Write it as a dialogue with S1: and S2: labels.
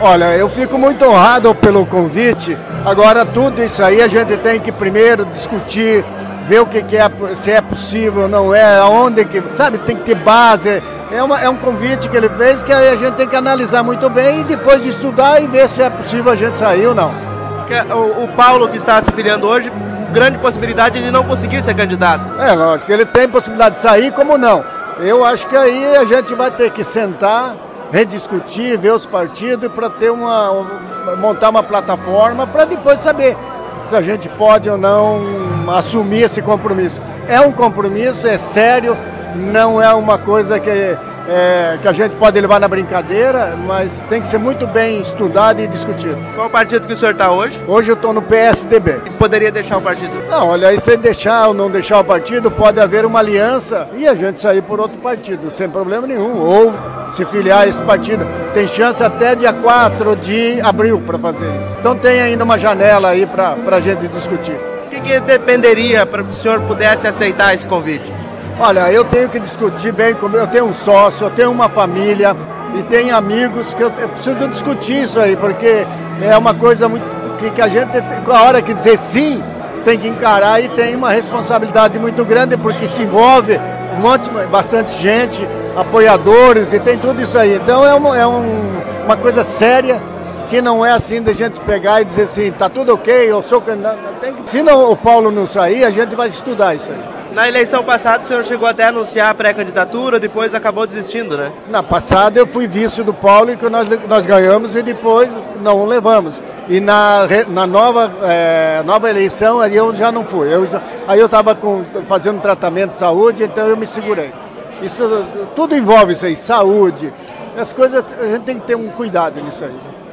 S1: Olha, eu fico muito honrado pelo convite. Agora, tudo isso aí a gente tem que primeiro discutir, ver o que é, se é possível, não é, aonde que, sabe, tem que ter base. É um convite que ele fez que a gente tem que analisar muito bem e depois estudar e ver se é possível a gente sair ou não.
S2: O Paulo, que está se filiando hoje, grande possibilidade de não conseguir ser candidato.
S1: É lógico, ele tem possibilidade de sair, como não. Eu acho que aí a gente vai ter que sentar, rediscutir, ver os partidos para ter montar uma plataforma para depois saber se a gente pode ou não assumir esse compromisso. É um compromisso, é sério, não é uma coisa que a gente pode levar na brincadeira, mas tem que ser muito bem estudado e discutido.
S2: Qual partido que o senhor está hoje?
S1: Hoje eu estou no PSDB.
S2: E poderia deixar o partido?
S1: Não, olha, aí se deixar ou não deixar o partido, pode haver uma aliança e a gente sair por outro partido, sem problema nenhum, ou se filiar a esse partido. Tem chance até dia 4 de abril para fazer isso. Então tem ainda uma janela aí para a gente discutir.
S2: O que dependeria para que o senhor pudesse aceitar esse convite?
S1: Olha, eu tenho que discutir bem comigo, eu tenho um sócio, eu tenho uma família e tenho amigos que eu preciso discutir isso aí, porque é uma coisa muito que a gente, a hora que dizer sim, tem que encarar e tem uma responsabilidade muito grande, porque se envolve bastante gente, apoiadores e tem tudo isso aí. Então é uma coisa séria, que não é assim de gente pegar e dizer assim, tá tudo ok, eu sou candidato. Se não, o Paulo não sair, a gente vai estudar isso aí.
S2: Na eleição passada, o senhor chegou até a anunciar a pré-candidatura, depois acabou desistindo, né?
S1: Na passada eu fui vice do Paulo e que nós ganhamos e depois não levamos. E na nova eleição aí eu já não fui. Aí eu estava fazendo tratamento de saúde, então eu me segurei. Isso tudo envolve isso aí, saúde. As coisas, a gente tem que ter um cuidado nisso aí.